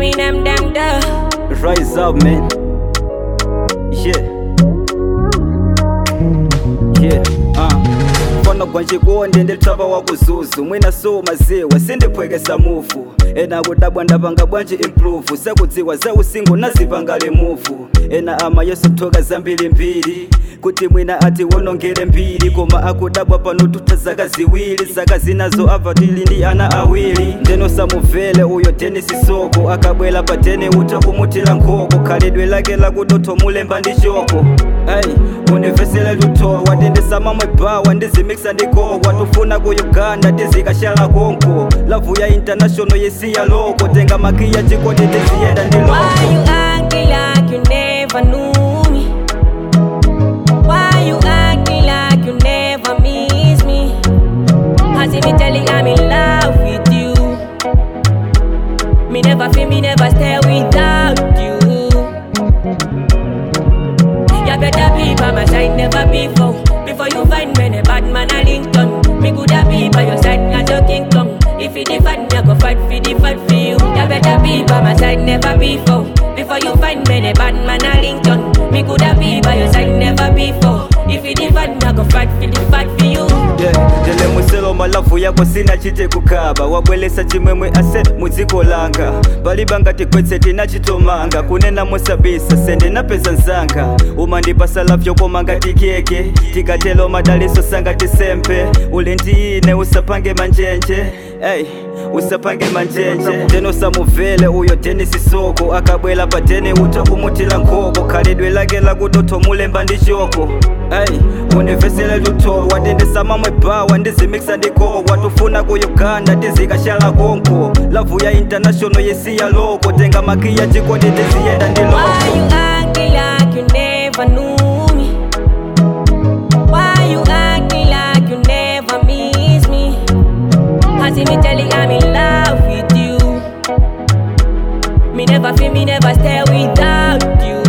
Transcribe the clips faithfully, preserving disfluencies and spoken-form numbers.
Eminem, them the Rise up, man. Yeah. Yeah. Uh. Fana kwanji kuonde ndilitava wakuzuzu mwina so maziwa sindipwekesa mufu ena kudabwa ndapanga bwanji improve sakudziwa za usingo nazipangale mufu ena ama yesu toka zambili mbili kuti mwina ati wonongere mbili koma akudabwa pano tuta zaka ziwili zaka zinazo avatili ndi ana awili ndeno samuvele uyo tenisi soko akabwela patene utakumutila nkoko khalidwe lake lakudoto mulemba ndi choko hey, univesele lutowa watendesa mamwe bawa ndizimixa ndikokwa tufuna ku Uganda tizikashala konko lavu ya international yesi ya loko tenga makia chikodi tiziyenda ndiloko. Why you acting like you never knew me? Why you acting like you never miss me? Cause if me telling I'm in love with you, me never feel, me never stay without you. You better be by my side, never before. Before you find me, a bad man a Lincoln. Me coulda be by your side, as your kingdom. If you defend me, I go fight for the fight for you. You better be by my side, never before. Before you find me, a bad man a Lincoln. Me coulda be by your side, never before. If you defend me, I go fight for the fight for you. Yeah, dele muselo malafu yako sina chite kukaba wabwelesa chimwemwe ase muziko langa balibanga tikwetse tina chitomanga kunena musabisa sende na pesa nzanga umandipasa lafyo komanga tikeke tikatelo madaliso sanga tisempe ulindiine usapange manjenje hey, usapange manjenje teno samuvele uyo tenisi soko akabwela patene utakumutila nkoko khalidwe lake lakudoto mulemba ndi choko hey, univesele lutowa watendesa mamwe bawa ndizimixa ndikokwa tufuna ku Uganda tizikashala konko lavu ya international yesi ya loko tenga makia chikodi tiziyenda ndiloko. Why you acting like you never knew me? Why you acting like you never miss me? Cause if me telling I'm in love with you, me never feel, me never stay without you.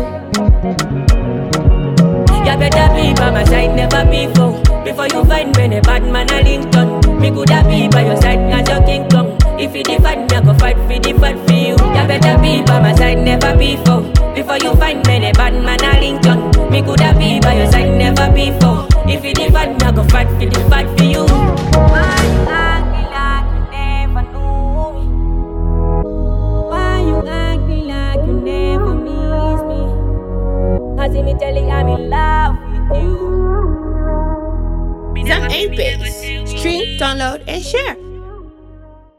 You better be by my side, never before. Before you find me, a bad man a Lincoln. Me coulda be by your side, as your kingdom. If you defend me, I go fight for the fight for you. You better be by my side, never before. Before you find me, a bad man a Lincoln. Me coulda be by your side, never before. If you defend me, I go fight for the fight for you. Why you acting like you never knew me? Why you acting like you never miss me? Cause if me telling I'm in love with you. Zam eight Base. Stream, download, and share.